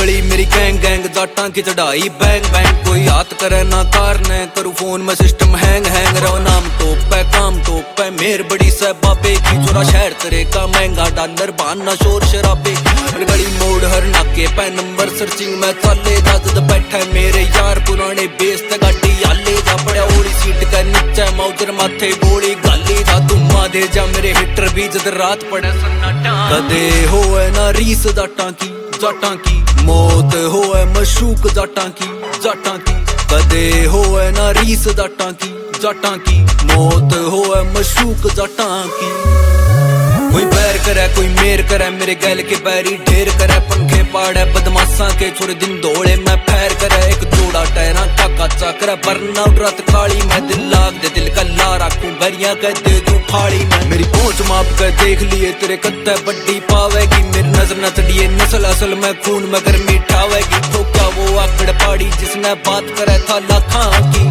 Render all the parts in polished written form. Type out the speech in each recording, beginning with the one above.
गली मेरी gang gang जाटा की चढ़ाई बैंग बैंग। कोई हाथ करे ना कार ने करू फोन में सिस्टम हैंग हैंग। रहो नाम टोप है काम टोप है मेर बड़ी से बाबे की चोरा शहर तेरे का महंगा डॉलर बहाना शोर शराबे। गली मोड़ हर नाके पे नंबर सर्चिंग में चले जाद बैठा मेरे यार पुराने बेस ते गाड़ी आले जा पड़ा ओली सीट का नीचे मौजर माथे गोली गाली जा तुम दे जा मेरे हिटर भी जद रात पड़े सन्नाटा। कदे होए ना रीस जाटा की मौत होए मशूक जाटा की कदे होए ना रीस जाटा की मौत होए मशूक जाटा की। कोई बैर करे कोई मेर करे मेरे गैल के बैरी ढेर करे पंखे पाड़े बदमाशा के छोरे दिन दौड़े मैं फैर करे एक जोड़ा टहरा काका चाकर बर्नआउट रात काली मैं दिल लाग दे दिल का ला रखूं गरिया कह दे दूं फाड़ी मैं। मेरी पहुंच माप कर देख लिए तेरे कत्ते बड्डी पावेगी मेरी नजर न चढ़िए नस्ल असल में खून मगर मिठावेगी। ठोका वो आकड़ पाड़ी जिसने बात करे था लाखा की।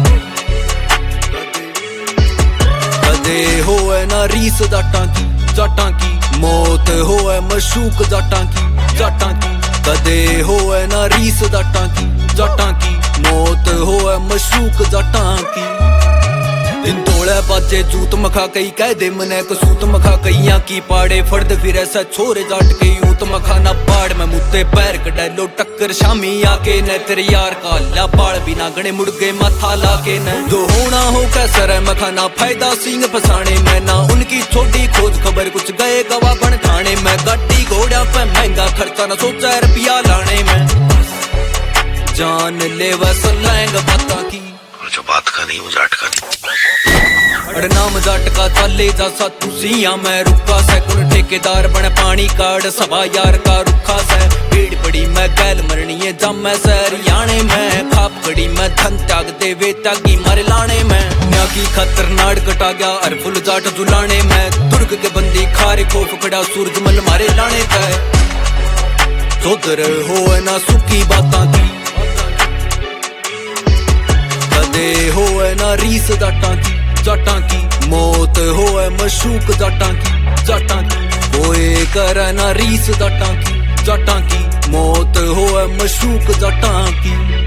कदे होए ना रीस जाटा की मौत होए मशूक जाटा की कदे होए ना रीस जाटा की मौत होए मशूक जाटा की। दिन तोड़े बाजे जूत मखा कई कह दे मने कसूत मखा कईया की पाड़े फर्द फिर ऐसा छोरे जाट के यूत मखा ना पाड़ में मुद्दे पैर कड़ैलो टक्कर शामी आके न तेरे यार का ला पाड़ बिना गणे मुड़ गए माथा लाके न। जो होना हो कैसर है मखा ना फायदा सिंह फसाने में ना उनकी छोटी खोज खबर कुछ गए गवा बन ठाणे में। गाड़ी घोड़ा पे महंगा खर्चा न सोचा रुपया लाने में जान ले वैसा लैंग बाता की। जो बात का नहीं वो जाट का नहीं। अड़ नाम जाट का चाले जा सा तुसिया मैं रुका से कुन ठेकेदार बने पानी काड़ सभा यार का रुखा से। भीड़ पड़ी मैं गैल मरनी है जम मैं सरियाने में खाप कड़ी मैं धन त्याग दे वे त्यागी मारे लाने में। न्या की खतर नाड़ कटा गया अर फुल जाट जुलाने में दुर्ग के बंदी खारे खोफ खड़ा सूरजमल मारे लाने तय। सोदर हो ना सुखी बाता की कदे होए ना रीस जाटा की मौत होए मशूक जाटा की कोई करे ना रीस जाटा की मौत होए मशूक जाटा की।